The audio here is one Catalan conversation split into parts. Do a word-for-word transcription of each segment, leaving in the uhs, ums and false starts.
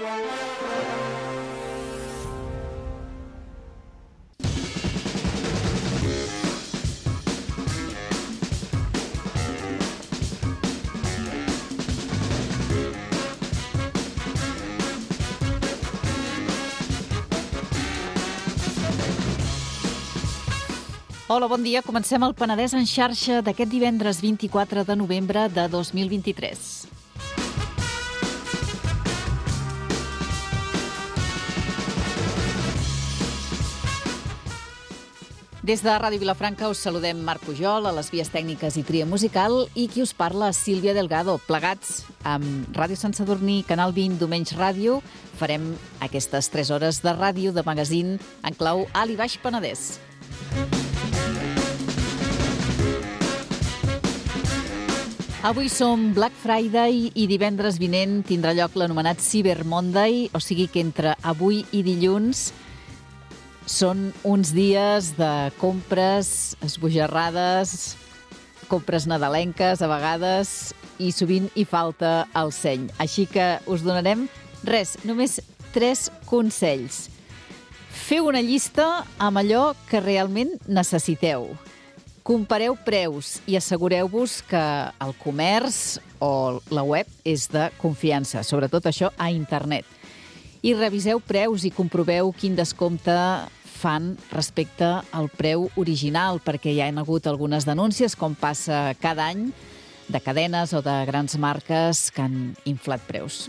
Hola, bon dia. Comencem el Penedès en xarxa d'aquest divendres vint-i-quatre de novembre de dos mil vint-i-tres. Des de Ràdio Vilafranca us saludem Marc Pujol, a les vies tècniques i tria musical, i qui us parla, Sílvia Delgado. Plegats amb Ràdio Sant Sadurní, Canal vint, Domenys Ràdio, farem aquestes tres hores de ràdio de magazín en clau alt i baix Penedès. Avui som Black Friday i divendres vinent tindrà lloc l'anomenat Cyber Monday, o sigui que entre avui i dilluns són uns dies de compres esbojarrades, compres nadalenques a vegades, i sovint hi falta el seny. Així que us donarem, res, només tres consells. Feu una llista amb allò que realment necessiteu. Compareu preus i assegureu-vos que el comerç o la web és de confiança, sobretot això a internet. I reviseu preus i comproveu quin descompte fan respecte al preu original, perquè hi ha hagut algunes denúncies, com passa cada any, de cadenes o de grans marques que han inflat preus.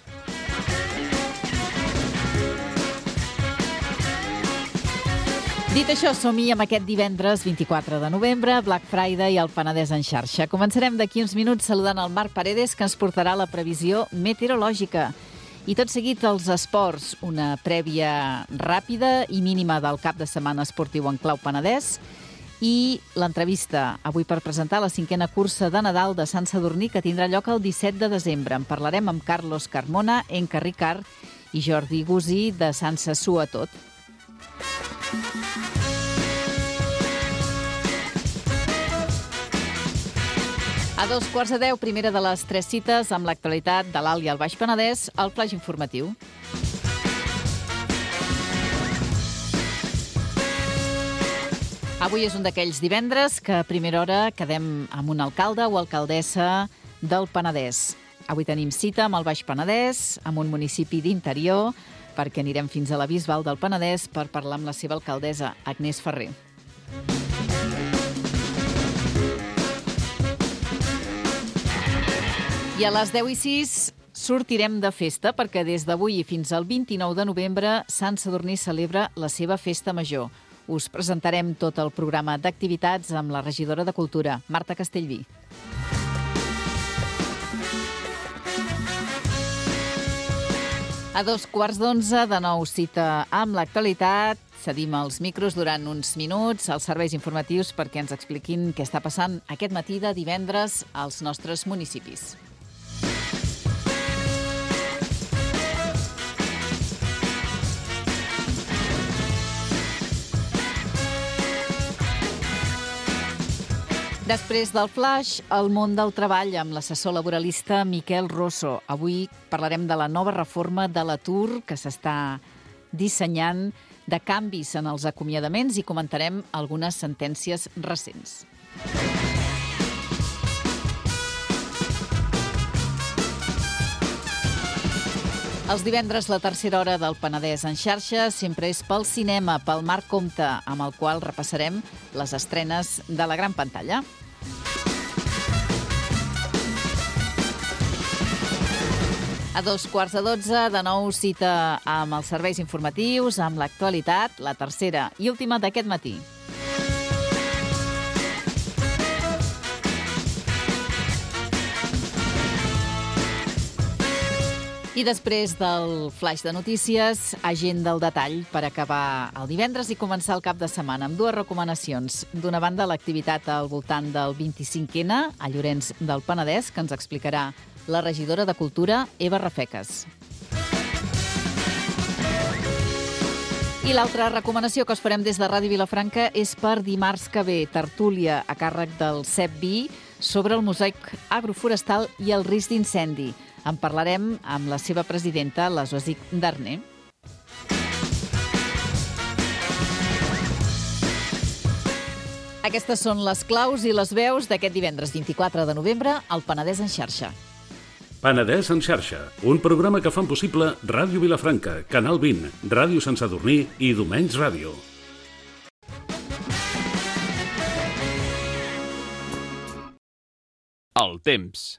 Dit això, som-hi amb aquest divendres vint-i-quatre de novembre, Black Friday i el Penedès en xarxa. Començarem d'aquí uns minuts saludant el Marc Paredes, que ens portarà la previsió meteorològica. I tot seguit els esports, una prèvia ràpida i mínima del cap de setmana esportiu en clau Penedès, i l'entrevista avui per presentar la cinquena cursa de Nadal de Sant Sadurní, que tindrà lloc el disset de desembre. En parlarem amb Carlos Carmona, Enca Ricard i Jordi Gusí de Sant Sassú a Tot. A dos quarts de deu, primera de les tres cites amb l'actualitat de l'Alt i el Baix Penedès, el flaix informatiu. Avui és un d'aquells divendres que a primera hora quedem amb un alcalde o alcaldessa del Penedès. Avui tenim cita amb el Baix Penedès, amb un municipi d'interior, perquè anirem fins a la Bisbal del Penedès per parlar amb la seva alcaldessa, Agnès Ferrer. I a les deu i sis sortirem de festa, perquè des d'avui i fins al vint-i-nou de novembre Sant Sadurní celebra la seva festa major. Us presentarem tot el programa d'activitats amb la regidora de Cultura, Marta Castellví. A dos quarts d'onze, de nou cita amb l'actualitat. Cedim els micros durant uns minuts als serveis informatius perquè ens expliquin què està passant aquest matí de divendres als nostres municipis. Després del flash, el món del treball amb l'assessor laboralista Miquel Rosso. Avui parlarem de la nova reforma de l'atur que s'està dissenyant, de canvis en els acomiadaments i comentarem algunes sentències recents. Els divendres, la tercera hora del Penedès en xarxa sempre és pel cinema, pel Marc Comte, amb el qual repassarem les estrenes de la gran pantalla. A dos quarts de dotze, de nou cita amb els serveis informatius, amb l'actualitat, la tercera i última d'aquest matí. I després del flash de notícies, agenda al detall per acabar el divendres i començar el cap de setmana amb dues recomanacions. D'una banda, l'activitat al voltant del vint-i-cinc ene a Llorenç del Penedès, que ens explicarà la regidora de Cultura, Eva Rafecas. I l'altra recomanació que us farem des de Ràdio Vilafranca és per dimarts que ve, tertúlia a càrrec del C E P B I sobre el mosaic agroforestal i el risc d'incendi. En parlarem amb la seva presidenta, la Zozic Darné. Aquestes són les claus i les veus d'aquest divendres vint-i-quatre de novembre al Penedès en xarxa. Penedès en xarxa, un programa que fan possible Ràdio Vilafranca, Canal vint, Ràdio Sant Sadurní i Domenys Ràdio. El temps.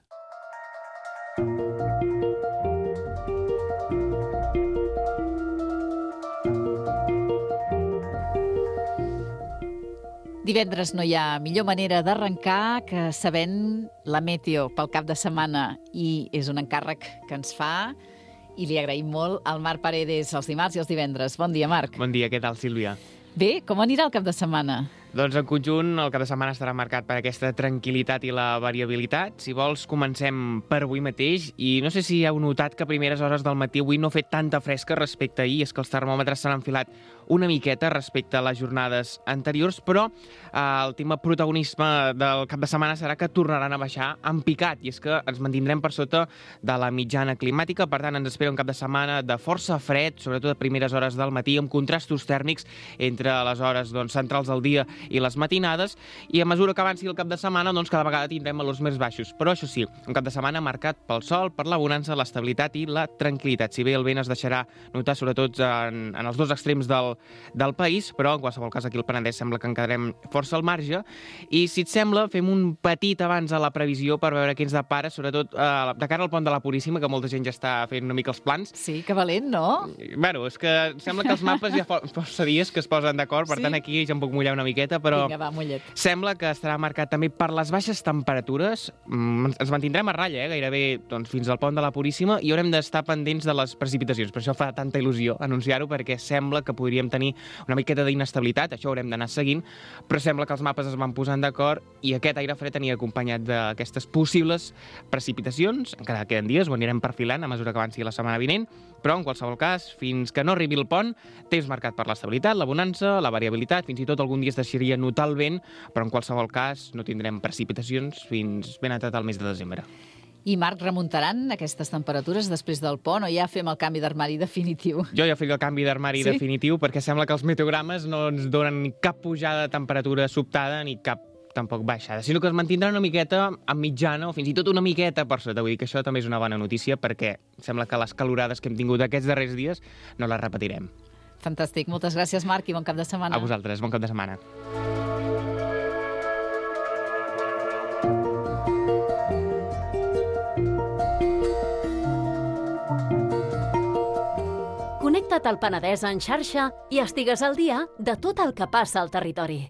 Divendres no hi ha millor manera d'arrencar que sabent la meteo pel cap de setmana, i és un encàrrec que ens fa i li agraïm molt al Marc Paredes els dimarts i els divendres. Bon dia, Marc. Bon dia, què tal, Sílvia? Bé, com anirà el cap de setmana? Doncs en conjunt el cap de setmana estarà marcat per aquesta tranquil·litat i la variabilitat. Si vols, comencem per avui mateix i no sé si heu notat que a primeres hores del matí avui no ha fet tanta fresca respecte a ahir, és que els termòmetres s'han enfilat una miqueta respecte a les jornades anteriors, però eh, el tema protagonisme del cap de setmana serà que tornaran a baixar en picat, i és que ens mantindrem per sota de la mitjana climàtica. Per tant, ens espera un cap de setmana de força fred, sobretot a primeres hores del matí, amb contrastos tèrmics entre les hores doncs, centrals del dia i les matinades, i a mesura que avanci el cap de setmana, doncs cada vegada tindrem valors més baixos. Però això sí, un cap de setmana marcat pel sol, per la bonança, l'estabilitat i la tranquil·litat. Si bé el vent es deixarà notar sobretot en, en els dos extrems del, del país, però en qualsevol cas aquí al Penedès sembla que en quedarem força al marge. I si et sembla, fem un petit abans a la previsió per veure què ens depara, sobretot eh, de cara al pont de la Puríssima, que molta gent ja està fent una mica els plans. Sí, que valent, no? Bueno, és que sembla que els mapes ja fa força dies que es posen d'acord, per Sí? tant aquí ja em puc mullar una miqueta, però Vinga, va, mullet. sembla que estarà marcat també per les baixes temperatures. Mm, ens mantindrem a ratlla, eh? Gairebé doncs, fins al pont de la Puríssima, i haurem d'estar pendents de les precipitacions. Per això fa tanta il·lusió anunciar-ho, perquè sembla que podríem tenir una miqueta d'inestabilitat, això haurem d'anar seguint, però sembla que els mapes es van posant d'acord i aquest aire fred anirà acompanyat d'aquestes possibles precipitacions. Encara queden dies, ho anirem perfilant a mesura que avanci la setmana vinent, però en qualsevol cas, fins que no arribi el pont, temps marcat per l'estabilitat, la bonança, la variabilitat, fins i tot algun dia es deixaria notar el vent, però en qualsevol cas no tindrem precipitacions fins ben entrat al mes de desembre. I, Marc, remuntaran aquestes temperatures després del pont o ja fem el canvi d'armari definitiu? Jo ja he fet el canvi d'armari Sí? definitiu perquè sembla que els meteogrames no ens donen ni cap pujada de temperatura sobtada ni cap tampoc baixada, sinó que es mantindrà una miqueta en mitjana o fins i tot una miqueta per sota. Vull dir que això també és una bona notícia perquè sembla que les calorades que hem tingut aquests darrers dies no les repetirem. Fantàstic. Moltes gràcies, Marc, i bon cap de setmana. A vosaltres, bon cap de setmana. Connecta't al Penedès en xarxa i estigues al dia de tot el que passa al territori.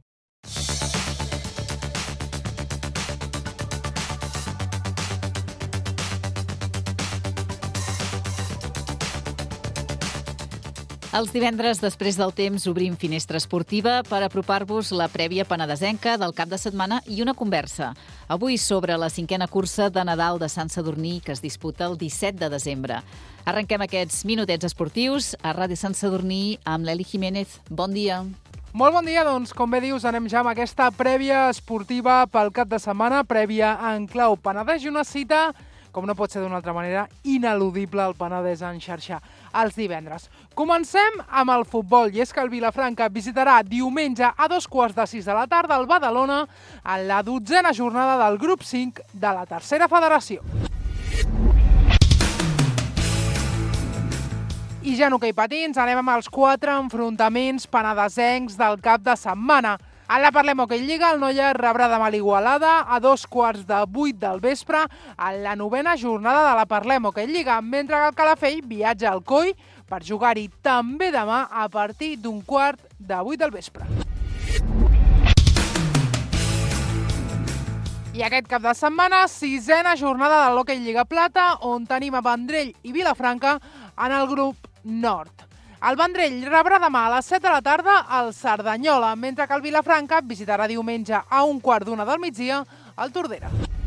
Els divendres, després del temps, obrim Finestra Esportiva per apropar-vos la prèvia penedesenca del cap de setmana i una conversa. Avui sobre la cinquena cursa de Nadal de Sant Sadurní que es disputa el disset de desembre. Arrenquem aquests minutets esportius a Ràdio Sant Sadurní amb l'Eli Jiménez. Bon dia. Molt bon dia, doncs, com bé dius, anem ja amb aquesta prèvia esportiva pel cap de setmana, prèvia en clau Penedès i una cita, com no pot ser d'una altra manera, ineludible al Penedès en xarxa els divendres. Comencem amb el futbol, i és que el Vilafranca visitarà diumenge a dos quarts de sis de la tarda al Badalona en la dotzena jornada del grup cinc de la tercera federació. I ja en hoquei patins anem amb els quatre enfrontaments penedesencs del cap de setmana. En la Parlem Hoquei Lliga, el Noia rebrà demà l'Igualada a dos quarts de vuit del vespre en la novena jornada de la Parlem Hoquei Lliga, mentre que el Calafell viatja al Coi per jugar-hi també demà a partir d'un quart de vuit del vespre. I aquest cap de setmana, sisena jornada de l'Hoquei Lliga Plata, on tenim a Vendrell i Vilafranca en el grup nord. El Vendrell rebrà demà a les set de la tarda al Cerdanyola, mentre que el Vilafranca visitarà diumenge a un quart d'una del migdia al Tordera.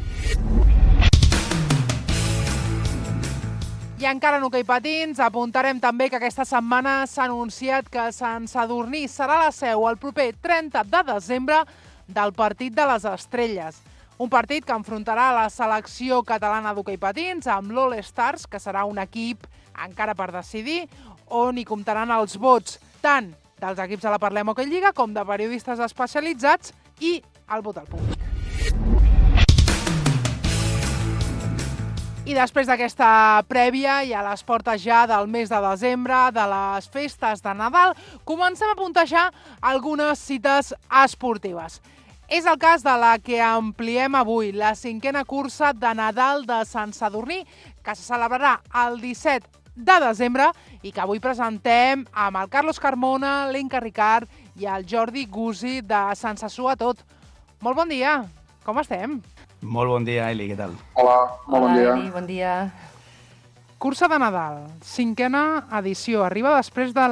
I encara en hoquei patins, apuntarem també que aquesta setmana s'ha anunciat que Sant Sadurní serà la seu el proper trenta de desembre del Partit de les Estrelles. Un partit que enfrontarà la selecció catalana d'hoquei patins amb l'All Stars, que serà un equip encara per decidir, on hi comptaran els vots tant dels equips de la Parlem Hoquei Lliga com de periodistes especialitzats i el vot al públic. I després d'aquesta prèvia i a les portes ja del mes de desembre, de les festes de Nadal, comencem a puntejar algunes cites esportives. És el cas de la que ampliem avui, la cinquena cursa de Nadal de Sant Sadurní, que se celebrarà el disset de desembre i que avui presentem amb el Carlos Carmona, l'Enca Ricard i el Jordi Gusi de Sant Sassú a Tot. Molt bon dia, com estem? Molt bon dia, Eli, què tal? Hola, molt bon dia. Hola, Eli, bon dia. Cursa de Nadal, cinquena edició. Arriba després de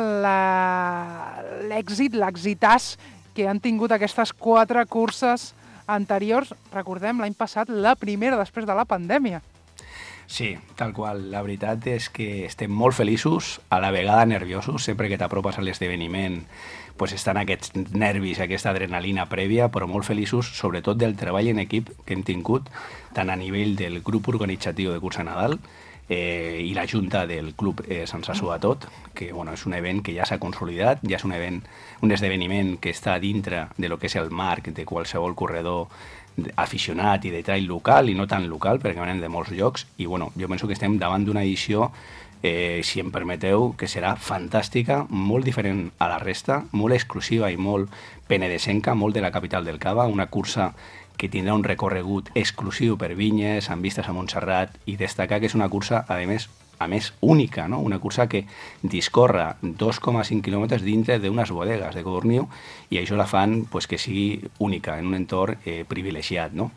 l'èxit, l'exitàs que han tingut aquestes quatre curses anteriors. Recordem, l'any passat, la primera després de la pandèmia. Sí, tal qual. La veritat és que estem molt feliços, a la vegada nerviosos, sempre que t'apropes a l'esdeveniment pues estan aquests nervis, aquesta adrenalina prèvia, però molt feliços, sobretot del treball en equip que hem tingut, tant a nivell del grup organitzatiu de Cursa Nadal eh, i la junta del club eh, Sant Sassú a Tot, que bueno, és un event que ja s'ha consolidat, ja és un event, un esdeveniment que està dintre de lo que és el marc de qualsevol corredor aficionat i de trail local i no tan local, perquè venen de molts llocs, i bueno, jo penso que estem davant d'una edició Eh, si em permeteu, que serà fantàstica, molt diferent a la resta, molt exclusiva i molt penedesenca, molt de la capital del Cava, una cursa que tindrà un recorregut exclusiu per vinyes, amb vistes a Montserrat, i destacar que és una cursa, a més, a més única, no? Una cursa que discorre dos coma cinc quilòmetres dintre d'unes bodegues de Codorniu, i això la fan pues, que sigui única, en un entorn eh, privilegiat, no?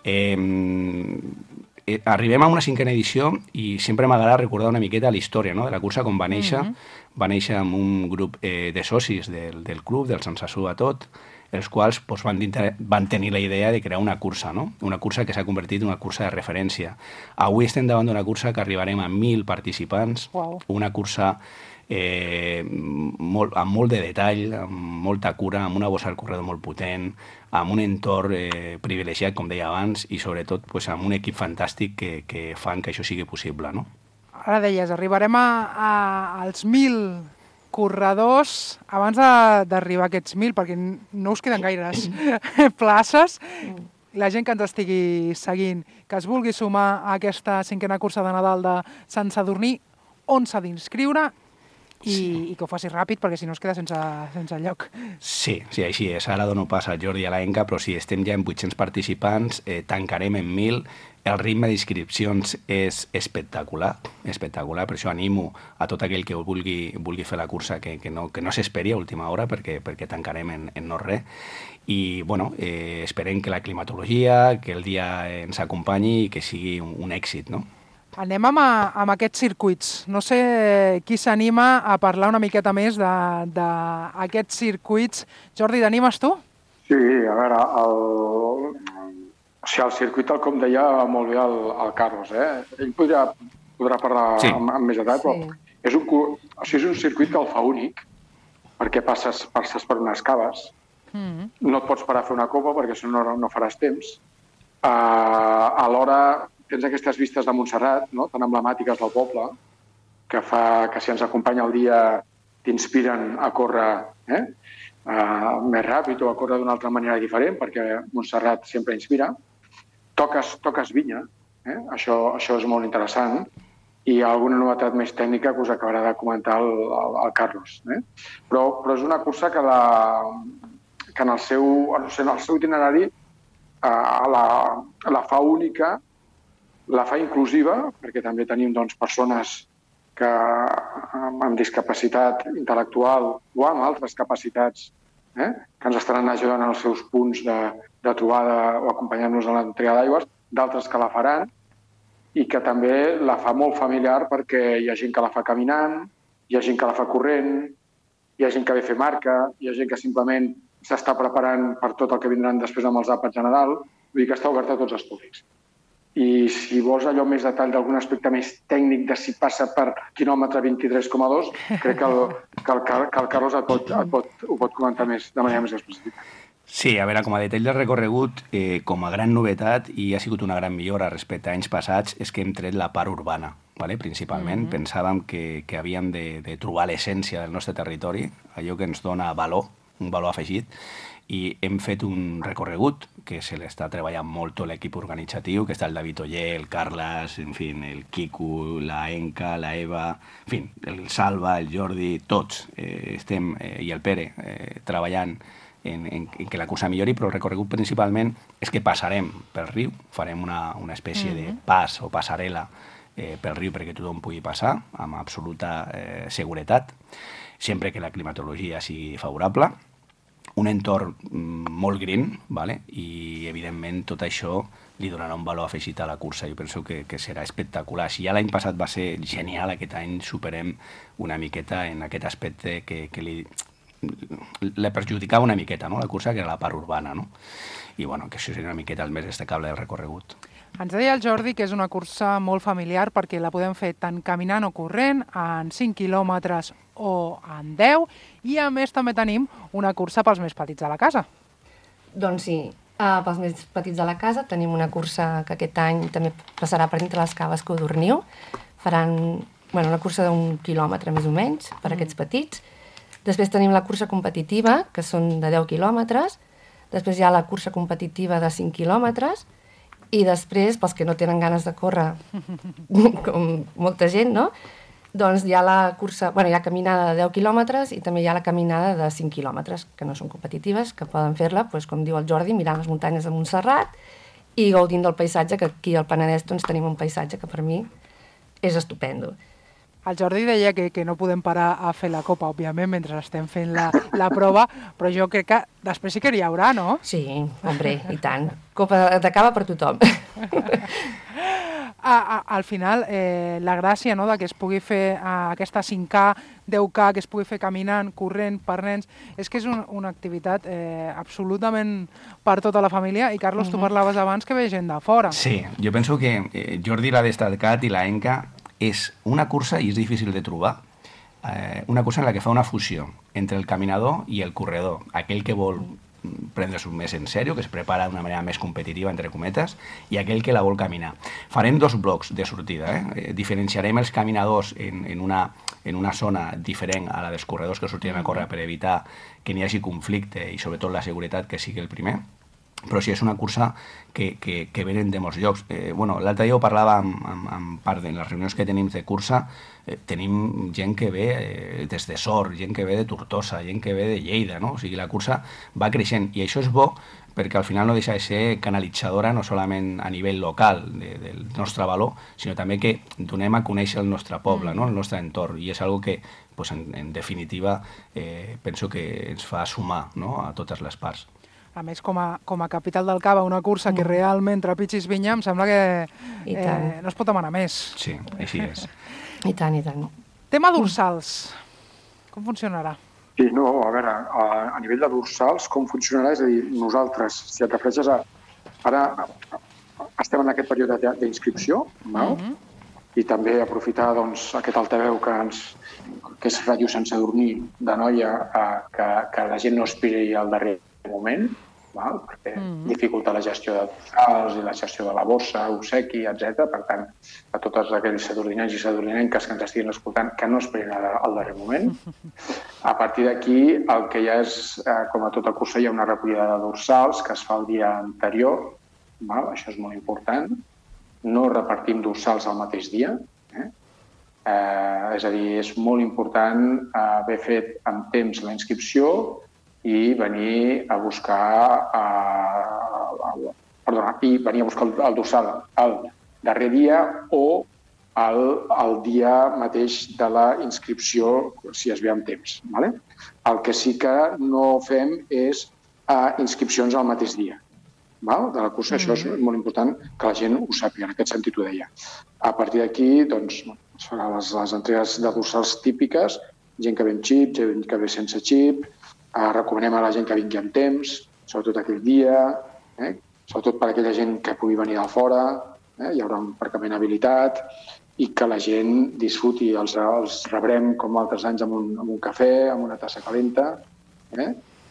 Eh, Arribem a una cinquena edició i sempre m'agrada recordar una miqueta la història, no? De la cursa com va néixer. Mm-hmm. Va néixer amb un grup eh, de socis del, del club, del Sant Sassú a Tot, els quals pues, van, van tenir la idea de crear una cursa, no? Una cursa que s'ha convertit en una cursa de referència. Avui estem davant d'una cursa que arribarem a mil participants, wow. Una cursa eh, molt, amb molt de detall, amb molta cura, amb una bossa al corredor molt potent, amb un entorn eh, privilegiat, com deia abans, i sobretot pues, amb un equip fantàstic que, que fan que això sigui possible, no? Ara deies, arribarem a, a, als mil corredors abans d'arribar a aquests mil, perquè no us queden gaires places. La gent que ens estigui seguint, que es vulgui sumar a aquesta cinquena cursa de Nadal de Sant Sadurní, on s'ha d'inscriure? I, sí. I que ho faci ràpid, perquè si no es queda sense, sense lloc. Sí, sí, així és. Ara dono pas a Jordi i a l'Enca, però si estem ja en vuit-cents participants, eh, tancarem en mil. El ritme d'inscripcions és espectacular, espectacular. Per això animo a tot aquell que vulgui, vulgui fer la cursa que, que no, que no s'esperi a última hora, perquè, perquè tancarem en, en no res. I bueno, eh, esperem que la climatologia, que el dia ens acompanyi i que sigui un, un èxit, no? Anem amb, a, amb aquests circuits. No sé qui s'anima a parlar una miqueta més d'aquests circuits. Jordi, t'animes tu? Sí, a veure, el, o sigui, el circuit, el com deia molt bé el, el Carlos, eh? Ell podrà, podrà parlar sí. amb, amb més edat, però sí. és, un, o sigui, és un circuit que el fa únic, perquè passes, passes per unes caves, mm-hmm. no et pots parar a fer una copa perquè si no, no faràs temps. Uh, alhora tens aquestes vistes de Montserrat, no? Tan emblemàtiques del poble, que fa que si ens acompanya el dia t'inspiren a córrer eh? uh, més ràpid o a córrer d'una altra manera diferent, perquè Montserrat sempre inspira. Toques, toques vinya, eh? això, això és molt interessant, i alguna novetat més tècnica que us acabarà de comentar el, el, el Carlos. Eh? Però, però és una cursa que, la, que en, el seu, en el seu itinerari uh, la, la fa única, la fa inclusiva, perquè també tenim doncs, persones que amb discapacitat intel·lectual o amb altres capacitats eh, que ens estaran ajudant en els seus punts de, de trobada o acompanyant-nos a l'entrega d'aigües, d'altres que la faran i que també la fa molt familiar perquè hi ha gent que la fa caminant, hi ha gent que la fa corrent, hi ha gent que ve a fer marca, hi ha gent que simplement s'està preparant per tot el que vindran després amb els àpats de Nadal, vull dir que està obert a tots els públics. I si vols allò més detall d'algun aspecte més tècnic de si passa per quilòmetre vint-i-tres coma dos, crec que el, que el, que el Carlos et pot, et pot, ho pot comentar més, de manera més específica. Sí, a veure, com a detall del recorregut, eh, com a gran novetat, i ha sigut una gran millora respecte a anys passats, és que hem tret la part urbana, vale? Principalment. Mm-hmm. Pensàvem que, que havíem de, de trobar l'essència del nostre territori, allò que ens dona valor, un valor afegit, i hem fet un recorregut que se l'està treballant molt tot l'equip organitzatiu, que està el David Oller, el Carles, en fi, el Quico, la Enca, la Eva, en fi, el Salva, el Jordi, tots eh, estem, eh, i el Pere, eh, treballant en, en, en que la cursa millori, però el recorregut principalment és que passarem pel riu, farem una, una espècie mm-hmm. de pas o passarel·la eh, pel riu perquè tothom pugui passar amb absoluta eh, seguretat, sempre que la climatologia sigui favorable, un entorn molt green, vale? I evidentment tot això li donarà un valor afegit a la cursa. Jo penso que, que serà espectacular. Si ja l'any passat va ser genial, aquest any superem una miqueta en aquest aspecte que, que li, li perjudicava una miqueta, no? La cursa, que era la part urbana, no? I bueno, que això seria una miqueta el més destacable del recorregut. Ens deia el Jordi que és una cursa molt familiar perquè la podem fer tant caminant o corrent, en cinc quilòmetres o en deu, i a més també tenim una cursa pels més petits de la casa. Doncs sí, uh, pels més petits de la casa tenim una cursa que aquest any també passarà per entre les caves Codorniu. Faran bueno, una cursa d'un quilòmetre més o menys per a aquests petits. Després tenim la cursa competitiva, que són de deu quilòmetres. Després hi ha la cursa competitiva de cinc quilòmetres. I després, pels que no tenen ganes de córrer, com molta gent, no? Doncs hi ha la cursa, bueno, hi ha caminada de deu quilòmetres i també hi ha la caminada de cinc quilòmetres, que no són competitives, que poden fer-la, doncs, com diu el Jordi, mirant les muntanyes de Montserrat i gaudint del paisatge, que aquí al Penedès doncs, tenim un paisatge que per mi és estupendo. El Jordi deia que, que no podem parar a fer la copa, òbviament, mentre estem fent la, la prova, però jo crec que després sí que n'hi haurà, no? Sí, hombre, i tant. Copa de cava per tothom. A, a, al final, eh, la gràcia, no?, de que es pugui fer eh, aquesta cinc K, deu K, que es pugui fer caminant, corrent, per nens, és que és un, una activitat eh, absolutament per tota la família. I, Carlos, uh-huh. tu parlaves abans que ve gent de fora. Sí, jo penso que eh, Jordi l'ha destacat i la Enca és una cursa, i és difícil de trobar, eh, una cursa en la que fa una fusió entre el caminador i el corredor, aquell que vol prendre-s'ho més en sèrio, que es prepara d'una manera més competitiva, entre cometes, i aquell que la vol caminar. Farem dos blocs de sortida. Eh? Diferenciarem els caminadors en, en, una, en una zona diferent a la dels corredors que sortirem a córrer per evitar que n'hi hagi conflicte i sobretot la seguretat que sigui el primer. Però sí, és una cursa que, que, que venen de molts llocs. Eh, bueno, l'altre dia ho parlava amb, amb, amb part de les reunions que tenim de cursa, eh, tenim gent que ve eh, des de Sort, gent que ve de Tortosa, gent que ve de Lleida, no? O sigui, la cursa va creixent, i això és bo perquè al final no deixa de ser canalitzadora no solament a nivell local de, del nostre valor, sinó també que donem a conèixer el nostre poble, no? El nostre entorn, i és algo que, pues, en, en definitiva, eh, penso que ens fa sumar, no?, a totes les parts. A més, com a, com a capital del Cava, una cursa que realment trepitgis vinya, em sembla que eh, no es pot demanar més. Sí, així és. I tant, i tant. Tema dorsals. Com funcionarà? Sí, no, a veure, a, a nivell de dorsals, com funcionarà? És a dir, nosaltres, si et refereixes a... Ara estem en aquest període d'inscripció, no? Uh-huh. I també aprofitar doncs, aquest altaveu que, ens, que és Ràdio Sense Dormir de Noia, eh, que, que la gent no esperi al darrer moment, val? Perquè mm-hmm. dificulta la gestió de dorsals i la gestió de la bossa, obsequi, etcètera. Per tant, a totes aquells sadorninencs i sadorninenques que ens estiguin escoltant, que no esperin al darrer moment. A partir d'aquí, el que ja és, eh, com a tota cursa, hi ha una recollida de dorsals que es fa el dia anterior, val? Això és molt important. No repartim dorsals al mateix dia. Eh? Eh, és a dir, és molt important eh, haver fet amb temps la inscripció i venir a buscar uh, el, perdona, i venir a buscar el, el dorsal el darrer dia o el, el dia mateix de la inscripció, si es ve amb temps. Vale? El que sí que no fem és uh, inscripcions al mateix dia. Val? De la cursa, mm-hmm. Això és molt important que la gent ho sàpiga, en aquest sentit ho deia. A partir d'aquí, doncs, es faran les, les entregues de dorsals típiques, gent que ve amb xip, gent que ve sense xip. Uh, recomanem a la gent que vingui amb temps, sobretot aquell dia, eh? Sobretot per a aquella gent que pugui venir de fora, eh? Hi haurà un aparcament habilitat i que la gent disfruti. Els, els rebrem com altres anys amb un, amb un cafè, amb una tassa calenta, eh?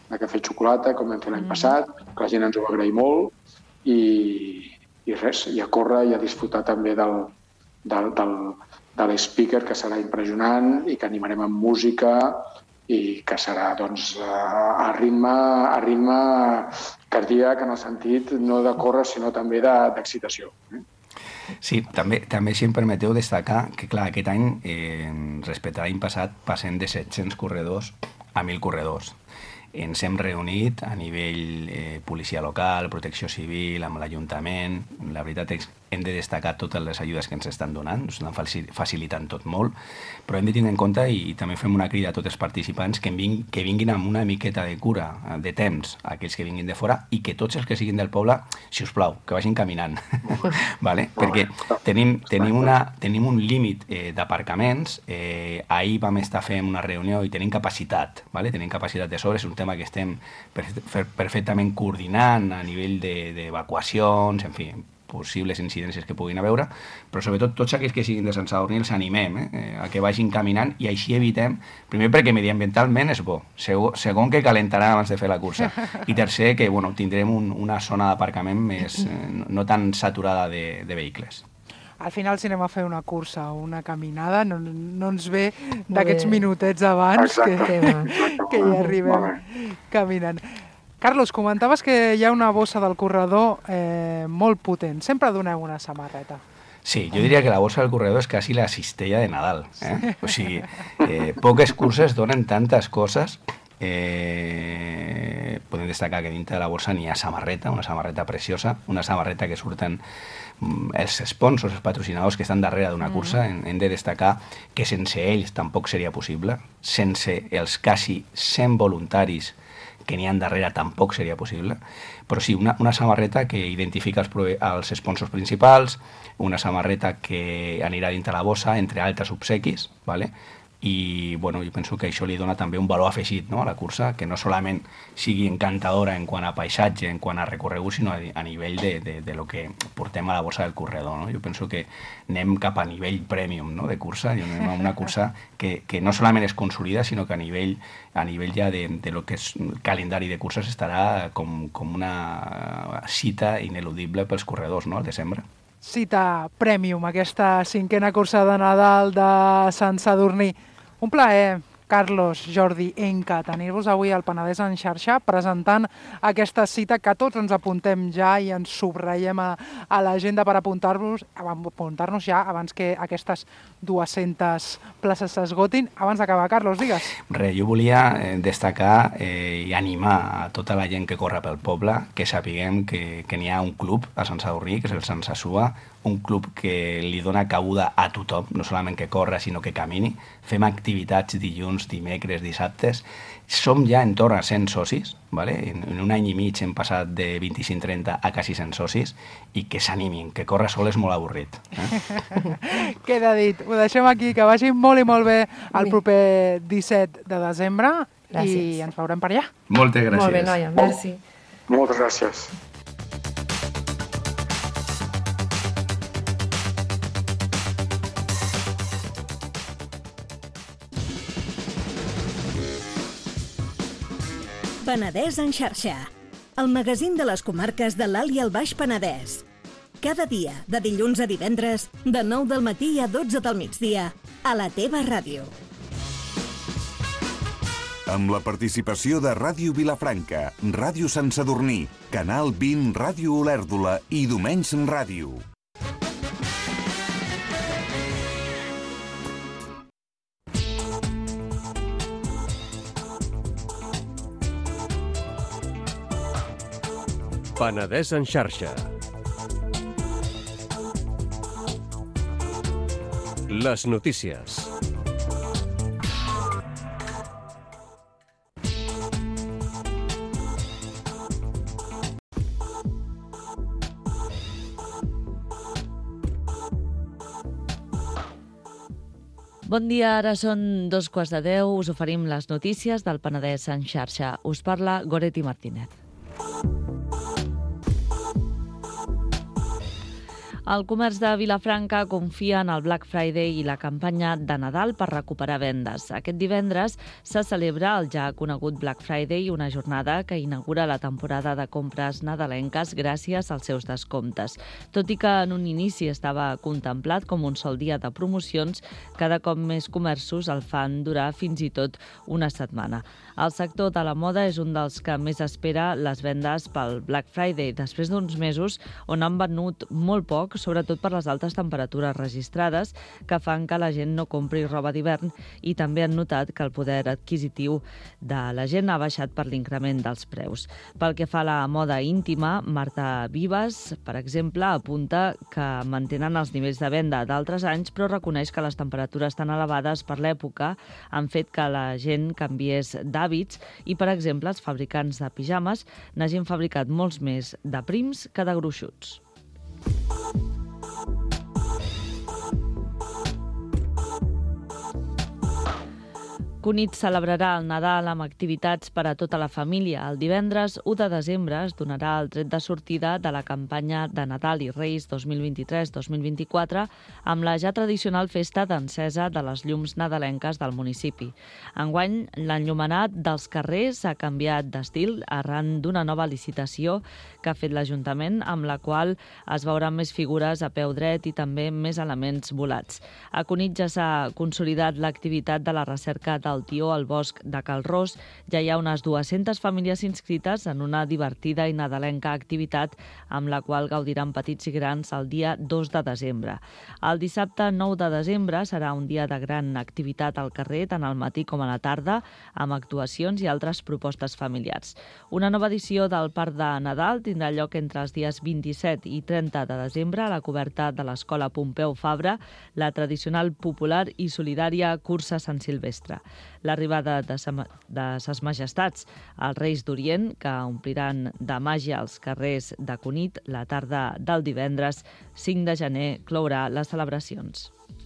de cafè i xocolata, com vam fer l'any passat, que la gent ens ho va agrair molt, i, i res, i a córrer i a disfrutar també del, del, del, de l'speaker, que serà impressionant i que animarem amb música i que serà doncs, a, ritme, a ritme cardíac en el sentit no de córrer sinó també d'excitació. Eh? Sí, també, també si em permeteu destacar que clar, aquest any, eh, respecte a l'any passat, passem de set-cents corredors a mil corredors. Ens hem reunit a nivell eh, policia local, protecció civil, amb l'Ajuntament. La veritat és que hem de destacar totes les ajudes que ens estan donant, ens estan facilitant tot molt, però hem de tenir en compte, i, i també fem una crida a tots els participants, que, ving, que vinguin amb una miqueta de cura, de temps, aquells que vinguin de fora, i que tots els que siguin del poble, si us plau, que vagin caminant, vale? Perquè tenim, tenim, una, tenim un límit eh, d'aparcaments, eh, ahir vam estar fent una reunió i tenim capacitat, vale? Tenim capacitat de sobre, és un tema que estem perfectament coordinant a nivell d'evacuacions, en fi, possibles incidències que puguin haver, però sobretot tots aquells que siguin de Sant Sadurní els animem eh, a que vagin caminant i així evitem, primer perquè mediambientalment és bo, segon, segon que calentarà abans de fer la cursa, i tercer que bueno, tindrem un, una zona d'aparcament més eh, no tan saturada de, de vehicles. Al final, si anem a fer una cursa o una caminada, no, no ens ve d'aquests minutets abans que, que hi arribem caminant. Carlos, comentaves que hi ha una bossa del corredor eh, molt potent. Sempre doneu una samarreta. Sí, jo diria que la bossa del corredor és quasi la cistella de Nadal. Eh? O sigui, eh, poques curses donen tantes coses. Eh, podem destacar que dintre de la bossa n'hi ha samarreta, una samarreta preciosa, una samarreta que surten els sponsors, els patrocinadors que estan darrere d'una cursa. Mm. Hem de destacar que sense ells tampoc seria possible, sense els quasi cent voluntaris que n'hi ha darrere tampoc seria possible, però sí, una, una samarreta que identifica els, els sponsors principals, una samarreta que anirà dintre la bossa, entre altres obsequis, ¿vale? I bueno, jo penso que això li dona també un valor afegit, no?, a la cursa, que no solament sigui encantadora en quant a paisatge, en quant a recorregut, sinó a nivell de, de, de lo que portem a la bossa del corredor, no? Jo penso que anem cap a nivell premium, no?, de cursa, i anem a una cursa que, que no solament es consolida, sinó que a nivell, a nivell ja de, de lo que és calendari de curses estarà com, com una cita ineludible pels corredors, no?, al desembre. Cita premium, aquesta cinquena cursa de Nadal de Sant Sadurní. Un plaer, Carlos, Jordi, Enca, tenir-vos avui al Penedès en xarxa presentant aquesta cita que tots ens apuntem ja i ens subratllem a, a l'agenda per apuntar-nos apuntar-nos ja abans que aquestes dues-centes places s'esgotin. Abans d'acabar, Carlos, digues. Res, jo volia destacar eh, i animar a tota la gent que corre pel poble que sapiguem que, que n'hi ha un club a Sant Sadurní, que és el Sant Sassua, un club que li dona cabuda a tothom, no solament que corre, sinó que camini. Fem activitats dilluns, dimecres, dissabtes. Som ja en torn a cent socis, ¿vale? En, en un any i mig hem passat de vint-i-cinc trenta a quasi cent socis, i que s'animin, que córrer sol és molt avorrit. Eh? Queda dit. Ho deixem aquí, que vagi molt i molt bé el proper disset de desembre. Gràcies. I ens veurem per allà. Moltes gràcies. Molt bé, noia, merci. Moltes gràcies. Penedès en xarxa, el magazín de les comarques de l'Alt i el Baix Penedès. Cada dia, de dilluns a divendres, de nou del matí a dotze del migdia, a la teva ràdio. Amb la participació de Ràdio Vilafranca, Ràdio Sant Sadurní, Canal vint, Ràdio Olèrdola i Domenys Ràdio. Penedès en xarxa. Les notícies. Bon dia, ara són dos quarts de deu. Us oferim les notícies del Penedès en xarxa. Us parla Goretti Martínez. El comerç de Vilafranca confia en el Black Friday i la campanya de Nadal per recuperar vendes. Aquest divendres se celebra el ja conegut Black Friday, una jornada que inaugura la temporada de compres nadalenques gràcies als seus descomptes. Tot i que en un inici estava contemplat com un sol dia de promocions, cada cop més comerços el fan durar fins i tot una setmana. El sector de la moda és un dels que més espera les vendes pel Black Friday, després d'uns mesos on han venut molt poc, sobretot per les altes temperatures registrades, que fan que la gent no compri roba d'hivern, i també han notat que el poder adquisitiu de la gent ha baixat per l'increment dels preus. Pel que fa a la moda íntima, Marta Vives, per exemple, apunta que mantenen els nivells de venda d'altres anys, però reconeix que les temperatures tan elevades per l'època han fet que la gent canviés d'hàbits i, per exemple, els fabricants de pijames n'hagin fabricat molts més de prims que de gruixuts. Cunit celebrarà el Nadal amb activitats per a tota la família. El divendres u de desembre es donarà el tret de sortida de la campanya de Nadal i Reis dos mil vint-i-tres dos mil vint-i-quatre amb la ja tradicional festa d'encesa de les llums nadalenques del municipi. Enguany, l'enllumenat dels carrers ha canviat d'estil arran d'una nova licitació que ha fet l'Ajuntament, amb la qual es veuran més figures a peu dret i també més elements volats. A Cunit ja s'ha consolidat l'activitat de la recerca del tió al bosc de Cal Ros. Ja hi ha unes dues-centes famílies inscrites en una divertida i nadalenca activitat amb la qual gaudiran petits i grans el dia dos de desembre. El dissabte nou de desembre serà un dia de gran activitat al carrer, tant al matí com a la tarda, amb actuacions i altres propostes familiars. Una nova edició del Parc de Nadal tindrà lloc entre els dies vint-i-set i trenta de desembre a la coberta de l'Escola Pompeu Fabra, la tradicional, popular i solidària cursa Sant Silvestre. L'arribada de, de ses majestats, els Reis d'Orient, que ompliran de màgia els carrers de Cunit la tarda del divendres cinc de gener, clourà les celebracions.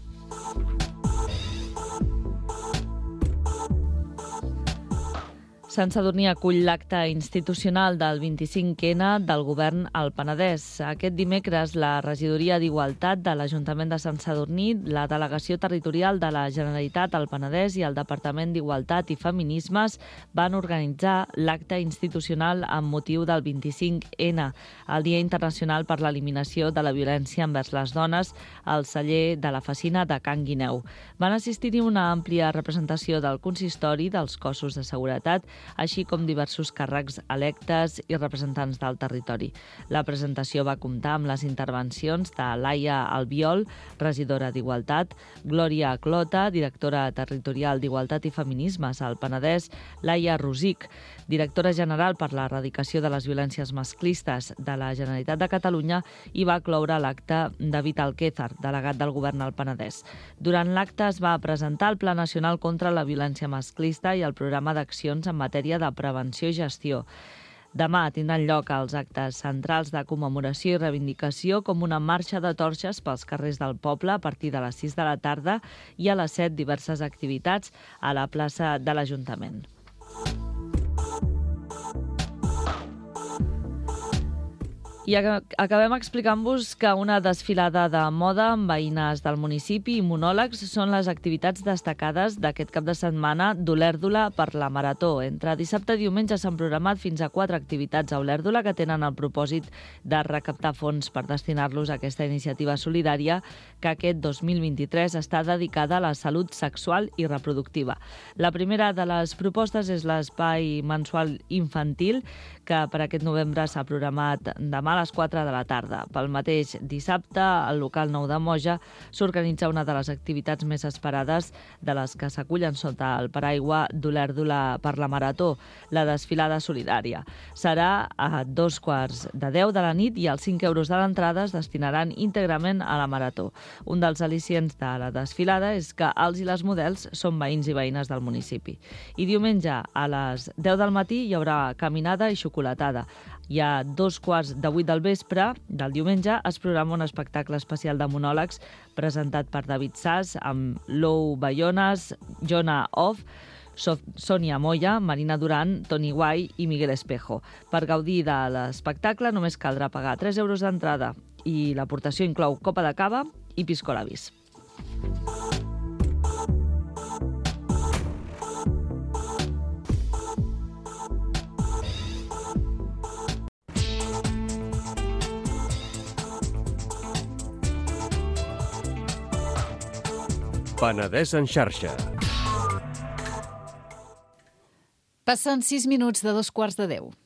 Sant Sadurní acull l'acte institucional del vint-i-cinc ena del govern al Penedès. Aquest dimecres, la Regidoria d'Igualtat de l'Ajuntament de Sant Sadurní, la Delegació Territorial de la Generalitat al Penedès i el Departament d'Igualtat i Feminismes van organitzar l'acte institucional amb motiu del vint-i-cinc ena, el Dia Internacional per l'Eliminació de la Violència envers les Dones, al celler de la Facina de Can Guineu. Van assistir-hi una àmplia representació del consistori, dels cossos de seguretat, així com diversos càrrecs electes i representants del territori. La presentació va comptar amb les intervencions de Laia Albiol, regidora d'Igualtat, Glòria Clota, directora territorial d'Igualtat i Feminismes al Penedès, Laia Rosic, directora general per l'erradicació de les violències masclistes de la Generalitat de Catalunya, i va cloure l'acte David Alquézar, delegat del govern al Penedès. Durant l'acte es va presentar el Pla Nacional contra la Violència Masclista i el programa d'accions en matèria de prevenció i gestió. Demà tindran lloc els actes centrals de commemoració i reivindicació, com una marxa de torxes pels carrers del poble a partir de les sis de la tarda i a les set diverses activitats a la plaça de l'Ajuntament. I acabem explicant-vos que una desfilada de moda amb veïnes del municipi i monòlegs són les activitats destacades d'aquest cap de setmana d'Olèrdola per la Marató. Entre dissabte i diumenge s'han programat fins a quatre activitats a Olèrdola que tenen el propòsit de recaptar fons per destinar-los a aquesta iniciativa solidària que aquest dos mil vint-i-tres està dedicada a la salut sexual i reproductiva. La primera de les propostes és l'espai mensual infantil, que per aquest novembre s'ha programat demà a les quatre de la tarda. Pel mateix dissabte, al local nou de Moja, s'organitza una de les activitats més esperades de les que s'acullen sota el paraigua d'Olèrdola per la Marató, la desfilada solidària. Serà a dos quarts de deu de la nit i els cinc euros de l'entrada es destinaran íntegrament a la Marató. Un dels al·licients de la desfilada és que els i les models són veïns i veïnes del municipi. I diumenge a les deu del matí hi haurà caminada i xocolatada. I a dos quarts de vuit del vespre del diumenge es programa un espectacle especial de monòlegs presentat per David Sass amb Lou Bayones, Jonah Off, Sònia Moya, Marina Duran, Toni Guai i Miguel Espejo. Per gaudir de l'espectacle només caldrà pagar tres euros d'entrada i l'aportació inclou copa de cava i piscolabis. Penedès en xarxa. Passen sis minuts de dos quarts de deu.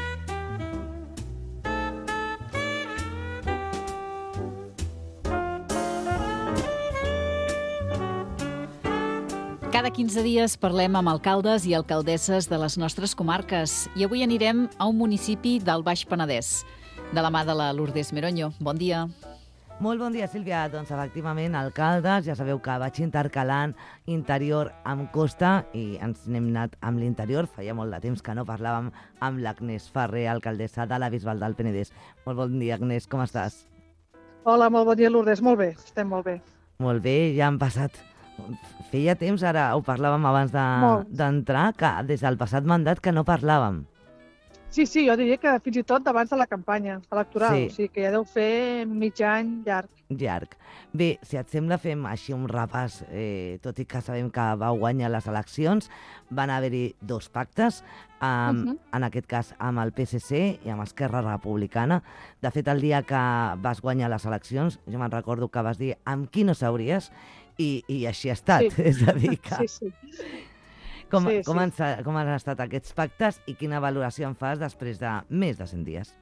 Cada quinze dies parlem amb alcaldes i alcaldesses de les nostres comarques i avui anirem a un municipi del Baix Penedès, de la mà de la Lourdes Meroño. Bon dia. Molt bon dia, Sílvia. Doncs efectivament, alcaldes, ja sabeu que vaig intercalant interior amb costa i ens n'hem anat amb l'interior. Feia molt de temps que no parlàvem amb l'Agnès Ferrer, alcaldessa de la Bisbal del Penedès. Molt bon dia, Agnès, com estàs? Hola, molt bon dia, Lourdes. Molt bé, estem molt bé. Molt bé, ja han passat... Feia temps, ara ho parlàvem abans d'entrar, que des del passat mandat que no parlàvem. Sí, sí, jo diria que fins i tot d'abans de la campanya electoral, sí. O sigui que ja deu fer mig any llarg. Llarg. Bé, si et sembla, fem així un repàs, eh, tot i que sabem que vau guanyar les eleccions, van haver-hi dos pactes, um, uh-huh. en aquest cas amb el P S C i amb Esquerra Republicana. De fet, el dia que vas guanyar les eleccions, jo me'n recordo que vas dir amb qui no sabries, i, i així ha estat, sí. És a dir que... Sí, sí. Com, sí, com, sí. Han, com han estat aquests pactes i quina valoració en fas després de més de cent dies?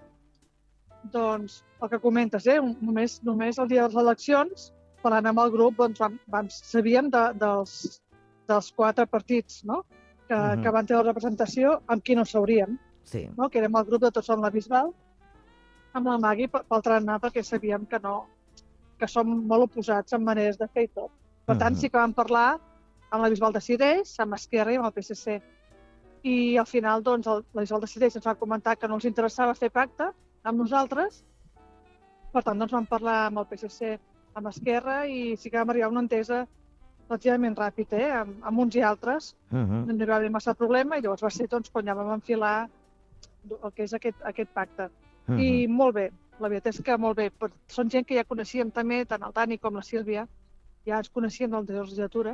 Doncs el que comentes, eh? només, només el dia de les eleccions, parlant amb el grup, doncs vam, vam, sabíem de, dels, dels quatre partits, no? que, uh-huh. que van tenir la representació amb qui no sabríem, sí. no? Que érem el grup de Tots som la Bisbal, amb la Magui pel tarannà, perquè sabíem que no, que som molt oposats en maneres de fer i tot. Per tant, uh-huh. sí que vam parlar amb la Bisbal Decideix, amb Esquerra i amb el P S C. I al final, doncs, el, la Bisbal Decideix ens va comentar que no els interessava fer pacte amb nosaltres. Per tant, doncs, vam parlar amb el P S C, amb Esquerra, i sí que vam arribar a una entesa relativament ràpid, eh? amb, amb uns i altres. Uh-huh. No hi va haver massa problema, i llavors va ser doncs, quan ja vam enfilar el que és aquest, aquest pacte. Uh-huh. I molt bé, la veritat és que molt bé. Són gent que ja coneixíem també, tant el Dani com la Sílvia, ja ens coneixíem de la legislatura,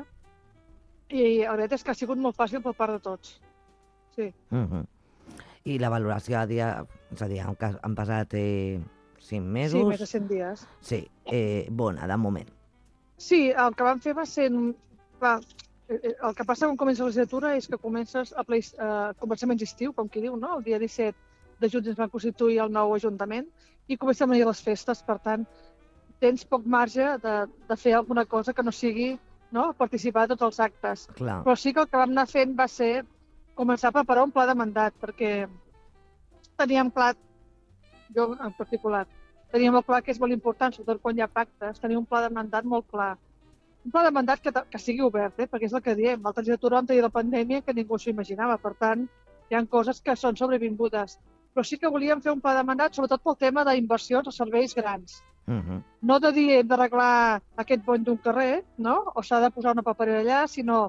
i la veritat és que ha sigut molt fàcil per part de tots. Sí. Uh-huh. I la valoració a dia, és a dir, han, han passat eh, cinc mesos... Sí, més de cent dies. Sí, eh, bona, de moment. Sí, el que vam fer va ser... Va, el que passa quan comença la legislatura és que comences a ple, uh, començaments d'estiu, com qui diu, no? El dia disset de juny es va constituir el nou Ajuntament i comencen a venir les festes, per tant, tens poc marge de, de fer alguna cosa que no sigui... no? participar de tots els actes. Clar. Però sí que el que vam anar fent va ser començar a preparar un pla de mandat, perquè teníem clar, jo en particular, teníem molt clar que és molt important, sobretot quan hi ha pactes, tenir un pla de mandat molt clar. Un pla de mandat que, que sigui obert, eh? perquè és el que diem. L'altra legislatura vam tenir la pandèmia que ningú s'ho imaginava, per tant, hi ha coses que són sobrevingudes. Però sí que volíem fer un pla de mandat, sobretot pel tema d'inversions a serveis grans. Uh-huh. No de dir hem d'arreglar aquest bony d'un carrer, no? O s'ha de posar una paperera allà, sinó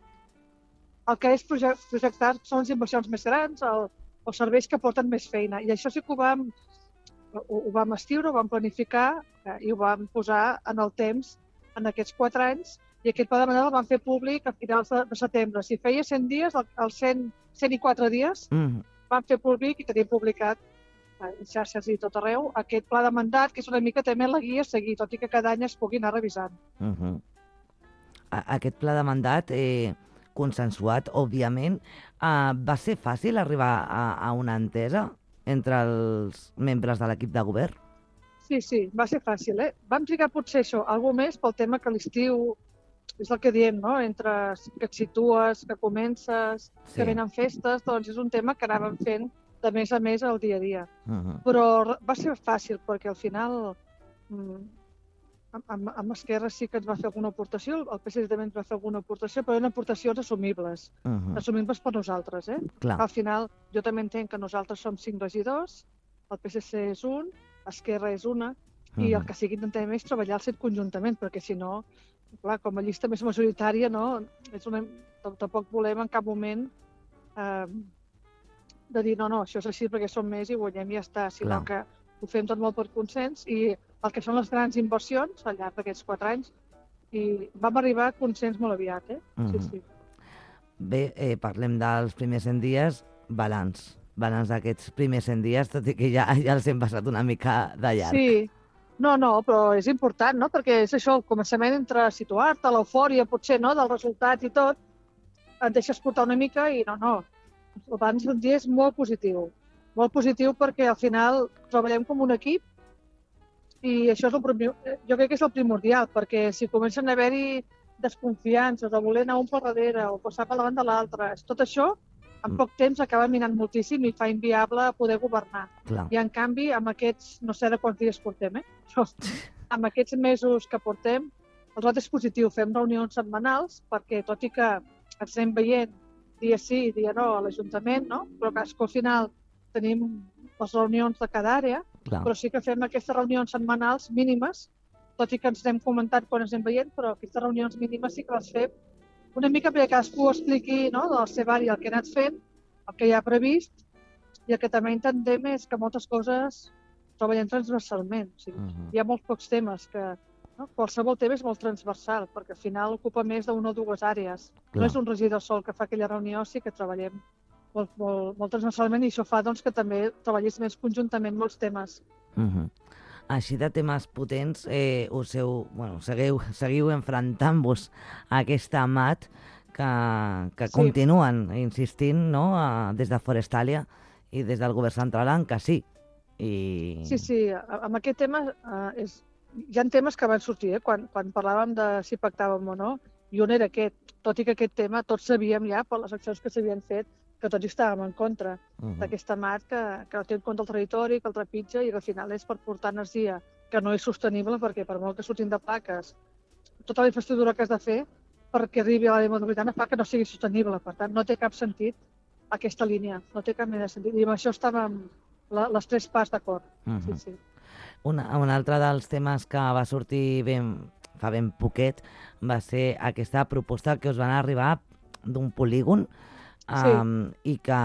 el que és projectar són les inversions més grans, el, els serveis que porten més feina. I això sí que ho vam, ho, ho vam escriure, ho vam planificar eh, i ho vam posar en el temps en aquests quatre anys, i aquest pla de mandat el vam fer públic a finals de, de setembre. Si feia cent dies, els cent, cent i quatre dies, uh-huh. vam fer públic i tenim publicat en xarxes i tot arreu, aquest pla de mandat, que és una mica també la guia a seguir, tot i que cada any es pugui anar revisant. Uh-huh. Aquest pla de mandat, eh, consensuat, òbviament, eh, va ser fàcil arribar a, a una entesa entre els membres de l'equip de govern? Sí, sí, va ser fàcil, eh? Vam trigar potser això, alguna més pel tema que l'estiu, és el que diem, no? Entre que et situes, que comences, sí. que venen festes, doncs és un tema que anàvem fent de més a més al dia a dia. Uh-huh. Però va ser fàcil, perquè al final amb, amb Esquerra sí que ens va fer alguna aportació, el P S C també ens va fer alguna aportació, però eren aportacions assumibles, uh-huh. assumibles per nosaltres. Eh? Clar. Al final, jo també entenc que nosaltres som cinc regidors, el P S C és un, Esquerra és una, uh-huh. i el que sí que intentem és treballar el set conjuntament, perquè si no, clar, com a llista més majoritària, no, és una, tampoc volem en cap moment eh, de dir, no, no, això és així perquè som més i guanyem i ja està, sinó Clar. que ho fem tot molt per consens i el que són les grans inversions al llarg d'aquests quatre anys, i vam arribar a consens molt aviat, eh? Mm-hmm. Sí, sí. Bé, eh, parlem dels primers cent dies, balanç. Balanç d'aquests primers cent dies, tot i que ja, ja els hem passat una mica de llarg. Sí, no, no, però és important, no? Perquè és això, el començament entre situar-te, l'eufòria, potser, no?, del resultat i tot, et deixes portar una mica i no, no. El balanç d'un dia és molt positiu. Molt positiu perquè al final treballem com un equip i això és el primordial, jo crec que és el primordial, perquè si comencen a haver-hi desconfiances, de voler anar un per darrere o passar per davant de l'altre, tot això en poc temps acaba minant moltíssim i fa inviable poder governar. Clar. I en canvi, amb aquests, no sé de quants dies portem, eh? Però, amb aquests mesos que portem, el relat és positiu. Fem reunions setmanals perquè, tot i que ens anem veient dia sí, dia no, a l'Ajuntament, no? Però que al final tenim les reunions de cada àrea, Clar. Però sí que fem aquestes reunions setmanals mínimes, tot i que ens anem comentant quan ens anem veient, però aquestes reunions mínimes sí que les fem una mica perquè cadascú expliqui, no?, de la seva àrea el que ha anat fent, el que ja ha previst, i el que també intentem és que moltes coses treballem transversalment. O sigui, uh-huh. Hi ha molts pocs temes que... No? Qualsevol tema és molt transversal, perquè al final ocupa més d'una o dues àrees. Clar. No és un regidor sol que fa aquella reunió, sí que treballem molt, molt, molt transversalment i això fa doncs, que també treballis més conjuntament molts temes. Uh-huh. Així de temes potents, eh, us heu, bueno, seguiu, seguiu enfrontant-vos a aquesta mat que, que sí. Continuen insistint, no?, a, des de Forestalia i des del govern central en que sí. I... Sí, sí, amb aquest tema eh, és, hi ha temes que van sortir, eh? quan, quan parlàvem de si pactàvem o no, i un era aquest, tot i que aquest tema tots sabíem ja per les accions que s'havien fet que tots hi estàvem en contra uh-huh. d'aquesta mat que, que no té en compte el territori, que el trepitja i que al final és per portar energia que no és sostenible perquè per molt que surtin de plaques, tota la infraestructura que has de fer perquè arribi a l'àrea metropolitana fa que no sigui sostenible. Per tant, no té cap sentit aquesta línia, no té cap mena de sentit. I amb això estàvem la, les tres parts d'acord. Uh-huh. Sí, sí. Una, un altre dels temes que va sortir ben, fa ben poquet va ser aquesta proposta que us van arribar d'un polígon. Sí. Um, i que,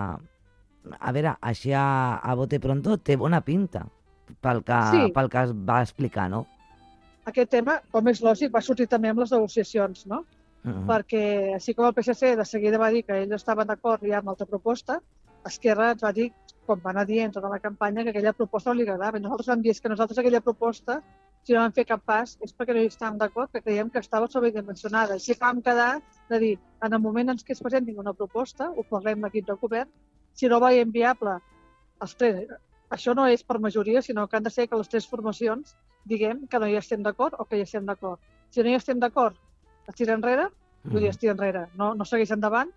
a veure, així a, a bote pronto té bona pinta pel que, sí. pel que es va explicar, no? Aquest tema, com és lògic, va sortir també amb les negociacions, no? Uh-huh. Perquè, així com el P S C de seguida va dir que ells estaven d'acord ja amb l'altra proposta, Esquerra ens va dir, com va anar dient tota la campanya, que aquella proposta no li agradava. I nosaltres vam dir que nosaltres aquella proposta, si no vam fer cap pas, és perquè no hi estàvem d'acord, que creiem que estava sobredimensionada. Així que vam quedar de dir, en el moment en què es presenti una proposta, ho parlem l'equip de govern, si no veiem viable els tres, això no és per majoria, sinó que han de ser que les tres formacions diguem que no hi estem d'acord o que hi estem d'acord. Si no hi estem d'acord, es tira enrere, mm. vull dir, es tira enrere, no, no segueix endavant,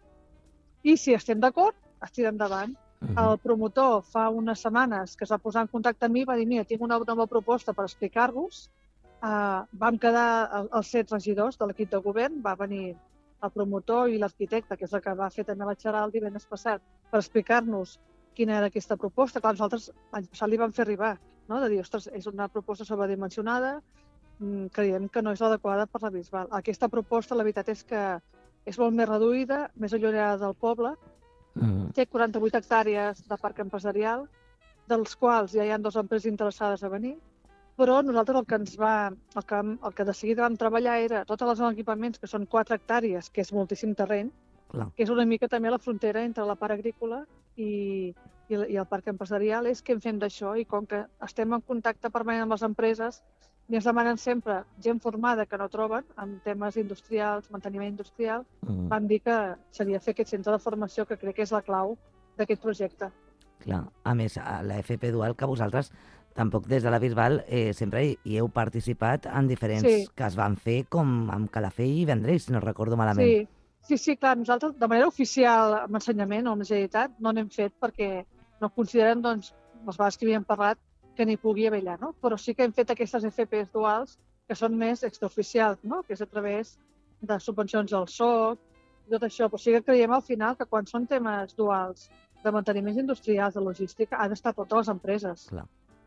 i si estem d'acord, es tira endavant. Mm. El promotor fa unes setmanes que es va posar en contacte amb mi i va dir, mira, tinc una nova proposta per explicar-vos. Uh, vam quedar els set regidors de l'equip de govern, va venir el promotor i l'arquitecte, que és el que va fer també la xerrada el divendres passat, per explicar-nos quina era aquesta proposta. Clar, nosaltres l'any passat li vam fer arribar, no? De dir, ostres, és una proposta sobredimensionada, mm, creiem que no és l'adequada per la Bisbal. Aquesta proposta, la veritat és que és molt més reduïda, més allunyada del poble, mm. té quaranta-vuit hectàrees de parc empresarial, dels quals ja hi ha dues empreses interessades a venir, però nosaltres el que ens va, el que, el que de seguida vam treballar era tots els equipaments, que són quatre hectàrees, que és moltíssim terreny, clar, que és una mica també la frontera entre la part agrícola i, i, i el parc empresarial, és què en fem d'això, i com que estem en contacte permanent amb les empreses, i ens demanen sempre gent formada que no troben en temes industrials, manteniment industrial, mm. vam dir que seria fer aquest centre de formació, que crec que és la clau d'aquest projecte. Clar, a més, a la F P Dual, que vosaltres tampoc des de la Bisbal eh, sempre hi, hi heu participat en diferents sí. que es van fer, com amb Calafell i Vendrell, si no recordo malament. Sí, sí, sí, clar, nosaltres de manera oficial amb ensenyament o amb la Generalitat no n'hem fet perquè no considerem, doncs, les vegades que havíem parlat, que n'hi pugui haver allà, no? Però sí que hem fet aquestes F Ps duals que són més extraoficials, no? Que és a través de subvencions al S O C, tot això. Però sí que creiem al final que quan són temes duals de manteniments industrials, de logística, ha d'estar totes les empreses. Clar.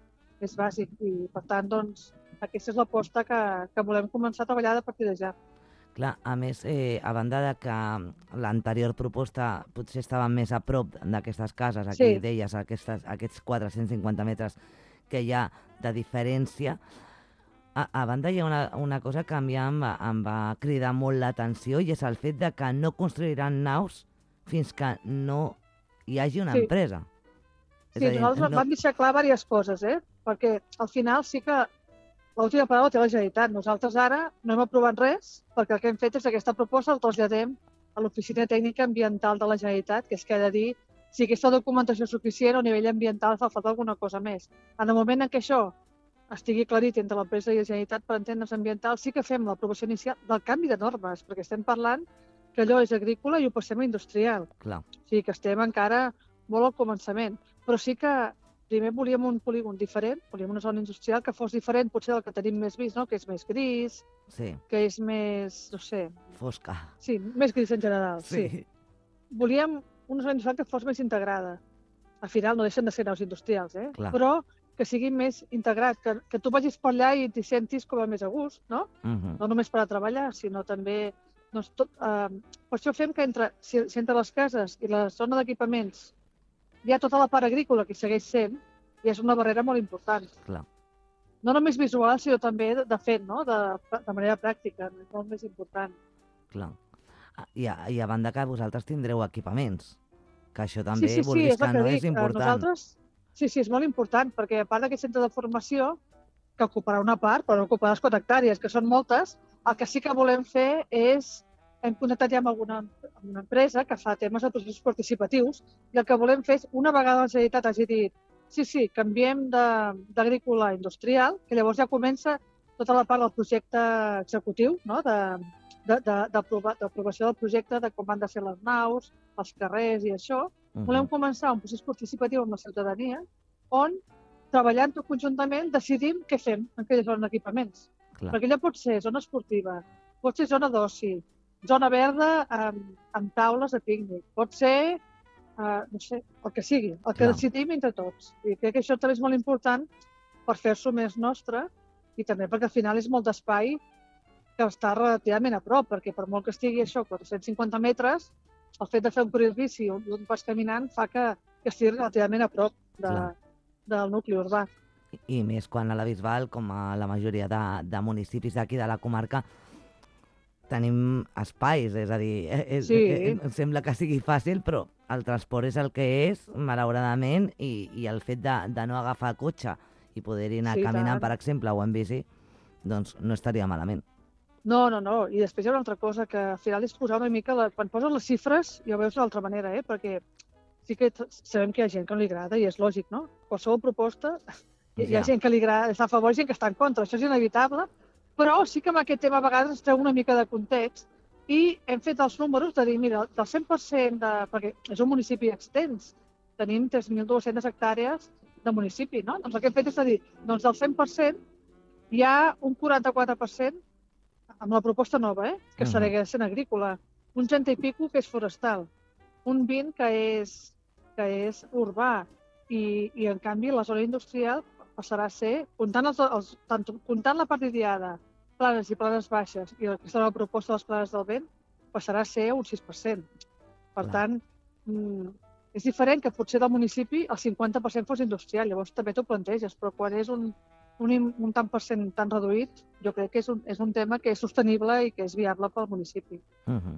És bàsic i, per tant, doncs, aquesta és l'aposta que, que volem començar a treballar a partir de ja. Clar, a més, eh, a banda de que l'anterior proposta potser estava més a prop d'aquestes cases, aquí sí. deies, aquestes, aquests quatre-cents cinquanta metres que hi ha de diferència. A, a banda, hi ha una, una cosa que a mi em va, em va cridar molt l'atenció i és el fet de que no construiran naus fins que no hi hagi una Sí. empresa. Sí, És a dir, nosaltres no- vam deixar clar diverses coses, eh? Perquè al final sí que l'última paraula té la Generalitat. Nosaltres ara no hem aprovat res perquè el que hem fet és aquesta proposta el traslladem a l'Oficina Tècnica Ambiental de la Generalitat, que és que ha de dir si aquesta documentació és suficient o a nivell ambiental fa falta alguna cosa més. En el moment en què això estigui aclarit entre l'empresa i la Generalitat per entendre's ambiental, sí que fem l'aprovació inicial del canvi de normes, perquè estem parlant que allò és agrícola i ho passem a industrial. Clar. O sigui que estem encara molt al començament. Però sí que primer volíem un polígon diferent, volíem una zona industrial que fos diferent potser del que tenim més vist, no? Que és més gris, Sí, que és més, no sé, fosca. sí, més gris en general, sí. Sí. Volíem una zona industrial que fos més integrada. Al final no deixen de ser naus industrials, eh? Clar. Però que sigui més integrat, que, que tu vagis per allà i t'hi sentis com a més a gust, no? Mhm. No només per a treballar, sinó també... Doncs tot, eh, per això fem que entre, si, si entre les cases i la zona d'equipaments hi ha tota la part agrícola que hi segueix sent, i és una barrera molt important. Clar. No només visual, sinó també de, de fet, no? de, de manera pràctica, és molt més important. Clar. Ah, I a, I a banda que vosaltres tindreu equipaments, que això també, sí, sí, sí, vulguis és el que que no, dic. és important. Nosaltres, sí, sí, és molt important, perquè a part d'aquest centre de formació, que ocuparà una part, però no ocuparà les quatre hectàrees, que són moltes, el que sí que volem fer és, hem connectat ja amb alguna amb una empresa que fa temes de processos participatius, i el que volem fer és, una vegada la Generalitat hagi dit sí, sí, canviem de- d'agrícola a industrial, que llavors ja comença tota la part del projecte executiu, no? de, de, de, d'aprova- d'aprovació del projecte, de com han de ser les naus, els carrers i això. Mhm. Volem començar un procés participatiu amb la ciutadania, on, treballant tot conjuntament, decidim què fem en aquella zona d'equipaments. Clar. Perquè allò pot ser zona esportiva, pot ser zona d'oci, zona verda amb, amb taules de pícnic, pot ser, uh, no sé, el que sigui, el que Clar. decidim entre tots. I crec que això també és molt important per fer-s'ho més nostre i també perquè al final és molt d'espai que està relativament a prop, perquè per molt que estigui això, quatre-cents cinquanta metres, el fet de fer un corrent bici o un pas caminant fa que, que estigui relativament a prop de, Clar. del nucli urbà. I més quan a la Bisbal, com a la majoria de, de municipis d'aquí de la comarca, tenim espais, és a dir, és, Sí. eh, em sembla que sigui fàcil, però el transport és el que és, malauradament, i, i el fet de, de no agafar cotxe i poder-hi anar Sí, caminant, tant. per exemple, o en bici, doncs no estaria malament. No, no, no. I després hi ha una altra cosa que al final és posar una mica... La... Quan poses les xifres ja ho veus d'altra manera, eh? Perquè sí que t- sabem que hi ha gent que no li agrada i és lògic, no? Qualsevol proposta hi, hi ha Ja. gent que li agrada, està a favor i gent que està en contra. Això és inevitable. Però sí que amb aquest tema a vegades ens treu una mica de context i hem fet els números de dir, mira, del cent per cent de... Perquè és un municipi extens. Tenim tres mil dues-centes hectàrees de municipi, no? Doncs el que hem fet és a dir, doncs del cent per cent hi ha un quaranta-quatre per cent amb la proposta nova, eh? que Mhm. segueix sent agrícola, un trenta i pico que és forestal, un vint que és, que és urbà, i, i en canvi la zona industrial passarà a ser, comptant, els, els, tant, comptant la part ideada, planes i planes baixes, i aquesta nova proposta de les planes del vent, passarà a ser un sis per cent. Per Clar. tant, mm, és diferent que potser del municipi el cinquanta per cent fos industrial, llavors també t'ho planteges, però quan és un, un, im- un tant per cent tan reduït, jo crec que és un, és un tema que és sostenible i que és viable pel municipi. Mhm.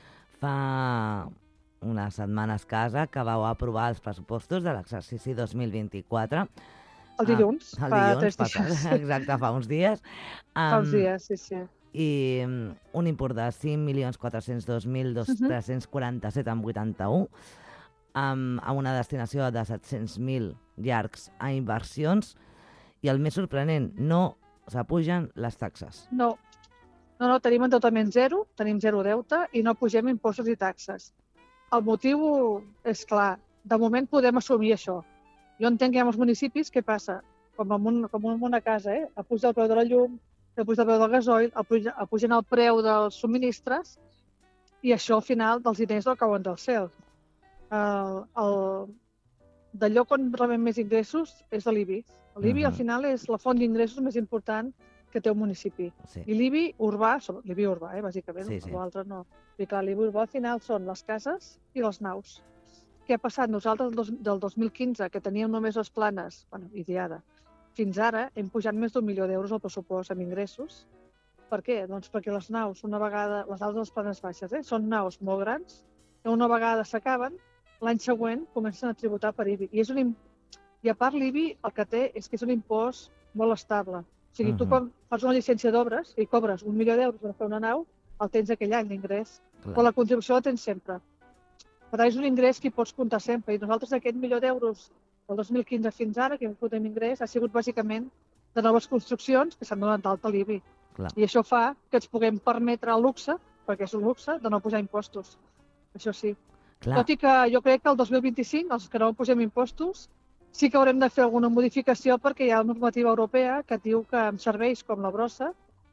Fa unes setmanes casa que vau aprovar els pressupostos de l'exercici dos mil vint-i-quatre. El dilluns, Ah, el fa dilluns tres passat, dies. exacte, fa uns dies. Fa uns Am, dies, sí, sí. I mm, un import de cinc milions quatre-cents dos mil tres-cents quaranta-set coma vuitanta-u, amb, amb una destinació de set-cents mil llargs a inversions, i el més sorprenent, no s'apugen les taxes. No, no, no, tenim endeutament zero, tenim zero deute i no pugem impostos i taxes. El motiu és clar, de moment podem assumir això. Jo entenc que hi ha molts municipis, què passa? Com en, un, com en una casa, eh? Apuja el preu de la llum, apuja el preu del gasoil, apuja, apugen el preu dels subministres i això al final dels diners no cauen del cel. El, el, d'allò on rebem més ingressos és de l'I B I. L'I B I al Mhm. final és la font d'ingressos més important que té un municipi. Sí. I l'I B I urbà, l'I B I urbà, eh, bàsicament, Sí, sí. l'altre no. I clar, l'I B I urbà al final són les cases i les naus. Què ha passat? Nosaltres del dos- del dos mil quinze, que teníem només les planes, bueno, ideada, fins ara hem pujat més d'un milió d'euros al pressupost amb ingressos. Per què? Doncs perquè les naus, una vegada, les naus de les planes baixes, eh, són naus molt grans, que una vegada s'acaben, l'any següent comencen a tributar per I B I. I, és un, I a part l'I B I el que té és que és un impost molt estable. O sigui, uh-huh. tu quan fas una llicència d'obres i cobres un milió d'euros per fer una nau, el tens aquell any d'ingrés. Però la contribució la tens sempre. Per tant, és un ingrés que hi pots comptar sempre. I nosaltres aquest milió d'euros del dos mil quinze fins ara, que hem fet un ingrés, ha sigut bàsicament de noves construccions que s'han donat d'alta a l'I B I. Clar. I això fa que ens puguem permetre el luxe, perquè és un luxe, de no pujar impostos. Això sí. Clar. Tot i que jo crec que el dos mil vint-i-cinc, els que no pugem impostos, sí que haurem de fer alguna modificació perquè hi ha una normativa europea que diu que amb serveis com la brossa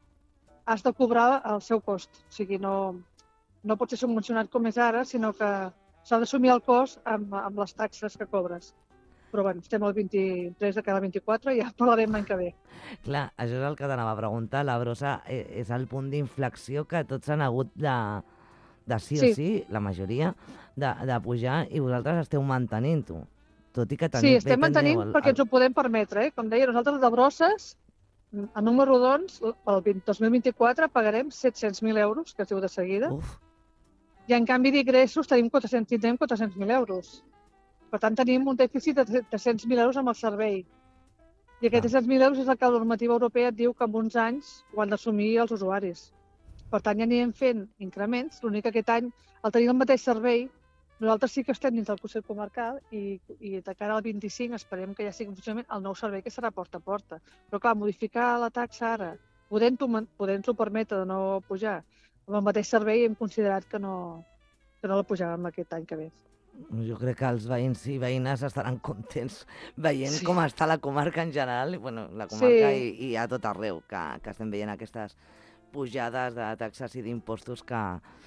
has de cobrar el seu cost. O sigui, no, no pot ser subvencionat com és ara, sinó que s'ha d'assumir el cost amb, amb les taxes que cobres. Però bueno, estem al vint-i-tres de cada vint-i-quatre i ja parlarem l'any que ve. Clar, això és el que t'anava a preguntar. La brossa és el punt d'inflexió que tots han hagut de, de sí o sí, sí la majoria, de, de pujar i vosaltres esteu mantenint-ho. Tot i que teniu, sí, estem mantenint el, el... perquè ens ho podem permetre. Eh? Com deia, nosaltres de brosses, a números rodons, el dos mil vint-i-quatre pagarem set-cents mil euros, que es diu de seguida. Uf. I en canvi d'ingressos tenim quatre-cents mil euros. Per tant, tenim un dèficit de tres-cents mil euros amb el servei. I aquests tres-cents mil euros és el que la normativa europea et diu que en uns anys ho han d'assumir els usuaris. Per tant, ja anirem fent increments. L'únic que aquest any, al tenir el mateix servei, nosaltres sí que estem dins del Consell Comarcal i, i de cara al vint-i-cinc esperem que ja sigui en funcionament el nou servei que serà porta a porta. Però clar, modificar la taxa ara, podent-ho podent permetre de no pujar, amb el mateix servei hem considerat que no, que no la pujàvem aquest any que ve. Jo crec que els veïns i veïnes estaran contents veient sí. com està la comarca en general, bueno, la comarca sí. i, i a tot arreu, que, que estem veient aquestes pujades de taxes i d'impostos que,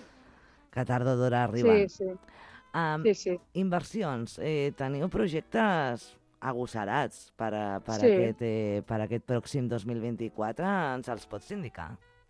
que tard o d'hora arriben. Sí, sí. Um, sí, sí. Inversions. Eh, teniu projectes agosarats per, a, per, sí. aquest, eh, per aquest pròxim dos mil vint-i-quatre? Ens els pots indicar?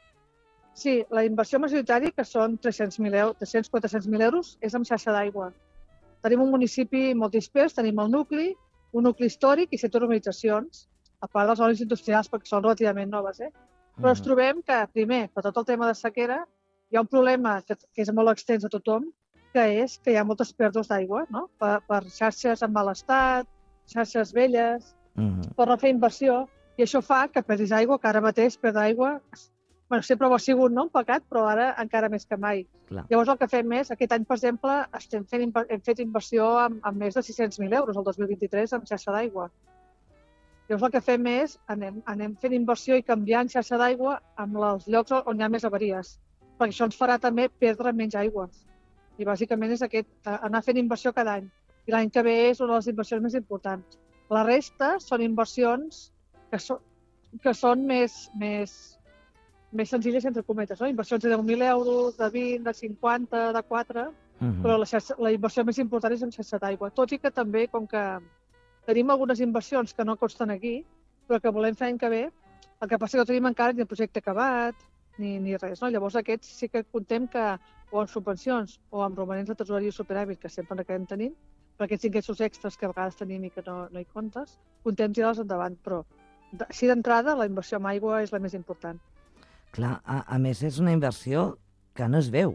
Sí, la inversió majoritària, que són tres-cents mil euros, tres-cents a quatre-cents mil euros, és amb xarxa d'aigua. Tenim un municipi molt dispers, tenim el nucli, un nucli històric i set urbanitzacions, a part dels zones industrials, perquè són relativament noves. Eh? Però ens trobem que, primer, per tot el tema de sequera, hi ha un problema que, que és molt extens a tothom, que és que hi ha moltes pèrdues d'aigua, no? per, per xarxes en mal estat, xarxes velles, uh-huh. per no fer inversió, i això fa que perdis aigua, que ara mateix perdre aigua... Bueno, sempre ho ha sigut, no?, un pecat, però ara encara més que mai. Clar. Llavors el que fem és, aquest any, per exemple, estem fent, hem fet inversió amb, amb més de sis-cents mil euros el dos mil vint-i-tres amb xarxa d'aigua. Llavors el que fem és, anem, anem fent inversió i canviant xarxa d'aigua amb els llocs on hi ha més avaries, perquè això ens farà també perdre menys aigua. I bàsicament és aquest, anar fent inversió cada any. I l'any que ve és una de les inversions més importants. La resta són inversions que, so, que són més... més més senzilles, entre cometes, no? Inversions de deu mil euros, de vint, de cinquanta, de quatre, uh-huh. però la, xarxa, la inversió més important és en xarxa d'aigua. Tot i que també, com que tenim algunes inversions que no costen aquí, però que volem fer l'any que ve, el que passa que no tenim encara ni el projecte acabat, ni, ni res, no? Llavors aquests sí que contem que o amb subvencions o amb romanents de tresoreria i superàvit, que sempre acabem tenint, per aquests ingressos extras que a vegades tenim i que no, no hi comptes, contem tirar-los endavant, però així d'entrada la inversió en aigua és la més important. Clar, a, a més és una inversió que no es veu.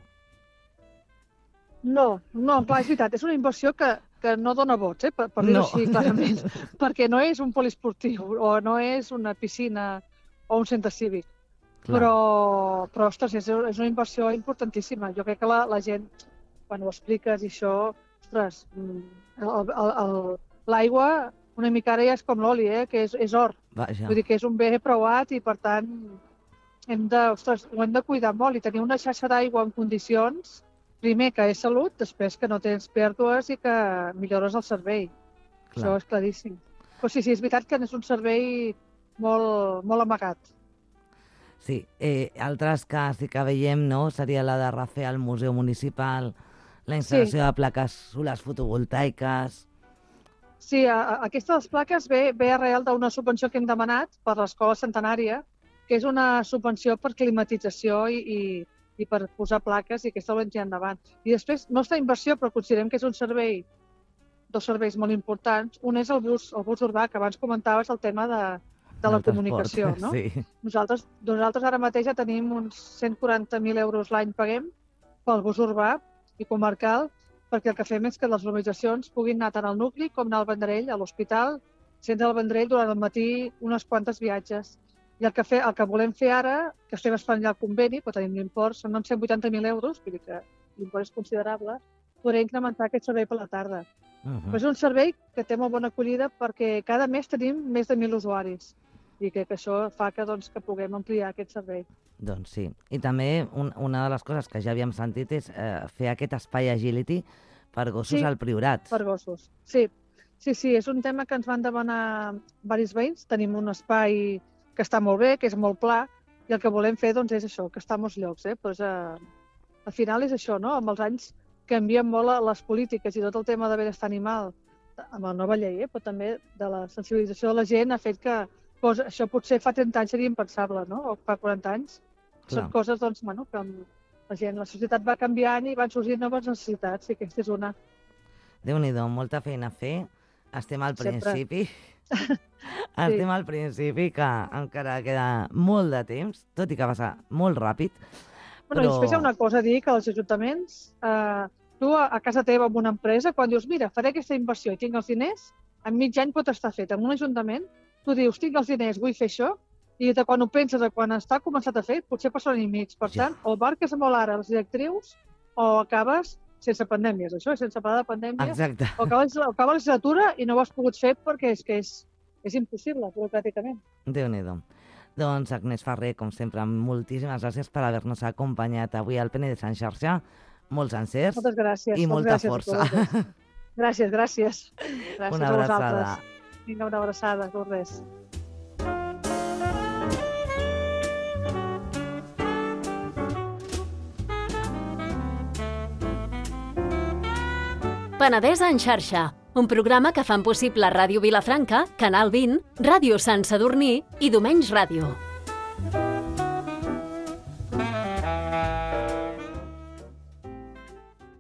No, no, clar, és veritat, és una inversió que, que no dona vots, eh, per, per dir-ho no. així clarament, perquè no és un poliesportiu o no és una piscina o un centre cívic, clar. però, però ostres, és, és una inversió importantíssima. Jo crec que la, la gent, quan ho expliques i això, ostres, l'aigua una mica ara ja és com l'oli, eh, que és, és or. Vaja. Vull dir que és un bé preuat i, per tant, hem de, ostres, ho hem de cuidar molt i tenir una xarxa d'aigua en condicions, primer que és salut, després que no tens pèrdues i que millores el servei. Clar. Això és claríssim. Però sí, sí, és veritat que és un servei molt, molt amagat. Sí, eh, altres que sí que veiem, no?, seria la de refer al Museu Municipal, la instal·lació sí. de plaques solars fotovoltaiques... Sí, a, a, aquesta de les plaques ve, ve arrel d'una subvenció que hem demanat per l'Escola Centenària, que és una subvenció per climatització i, i, i per posar plaques, i aquesta ho hem tirat endavant. I després, no està inversió, però considerem que és un servei dos serveis molt importants. Un és el bus, el bus urbà, que abans comentaves el tema de, de la comunicació, no? Sí. Nosaltres, nosaltres ara mateix ja tenim uns cent quaranta mil euros l'any paguem pel bus urbà i comarcal, perquè el que fem és que les urbanitzacions puguin anar tant al nucli com anar al Vendrell, a l'hospital, centre del Vendrell durant el matí unes quantes viatges. I el que, fe, el que volem fer ara, que estem esperant ja el conveni, però tenim l'import, són cent vuitanta mil euros, vull dir que l'import és considerable, podrem incrementar aquest servei per la tarda. Uh -huh. Però és un servei que té molt bona acollida perquè cada mes tenim més de mil usuaris i que, que això fa que, doncs, que puguem ampliar aquest servei. Doncs sí. I també un, una de les coses que ja havíem sentit és eh, fer aquest espai agility per gossos sí, al Priorat. per gossos, sí. Sí, sí, és un tema que ens van demanar diversos veïns. Tenim un espai que està molt bé, que és molt pla, i el que volem fer doncs, és això, que està a molts llocs. Eh? Pues, eh, al final és això, no? Amb els anys canvien molt les polítiques i tot el tema de benestar animal, amb la nova llei, eh? Però també de la sensibilització de la gent ha fet que pues, això potser fa trenta anys seria impensable, no? O fa quaranta anys. Clar. Són coses doncs, bueno, que la gent, la societat va canviant i van sorgint noves necessitats, i aquesta és una. Déu-n'hi-do, molta feina a fer. Estem al Sempre. principi. Estem sí. al principi, que encara queda molt de temps, tot i que passa molt ràpid. Bueno, però... després hi ha una cosa a dir, que els ajuntaments, eh, tu a, a casa teva amb una empresa, quan dius, mira, faré aquesta inversió i tinc els diners, en mig any pot estar fet. En un ajuntament, tu dius, tinc els diners, vull fer això, i de quan ho penses a quan està començat a fer, potser passa un any i mig. Per tant, o marques molt ara les directrius, o acabes sense pandèmies, això, sense parlar de pandèmies. Exacte. O acabes, o acaba la legislatura i no ho has pogut fer perquè és que és, és impossible, burocràticament. Déu-n'hi-do. Doncs Agnès Ferrer, com sempre, moltíssimes gràcies per haver-nos acompanyat avui al Penedès en xarxa. Molts encerts Moltes gràcies. i molta gràcies força. Gràcies, gràcies. Gràcies una a abraçada. vosaltres. Vinga, una abraçada, Lourdes. Penedès en xarxa, un programa que fan possible Ràdio Vilafranca, Canal vint, Ràdio Sant Sadurní i Domenys Ràdio.